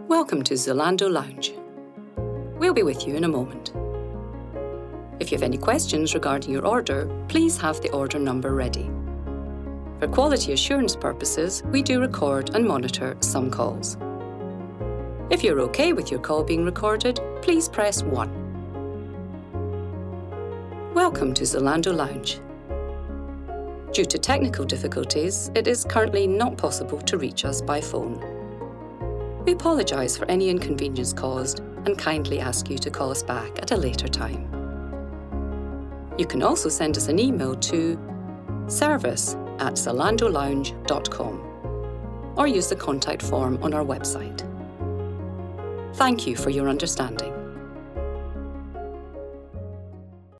Welcome to Zalando Lounge. We'll be with you in a moment. If you have any questions regarding your order, please have the order number ready. For quality assurance purposes, we do record and monitor some calls. If you're okay with your call being recorded, please press 1. Welcome to Zalando Lounge. Due to technical difficulties, it is currently not possible to reach us by phone. We apologise for any inconvenience caused and kindly ask you to call us back at a later time. You can also send us an email to service@zalandolounge.com or use the contact form on our website. Thank you for your understanding.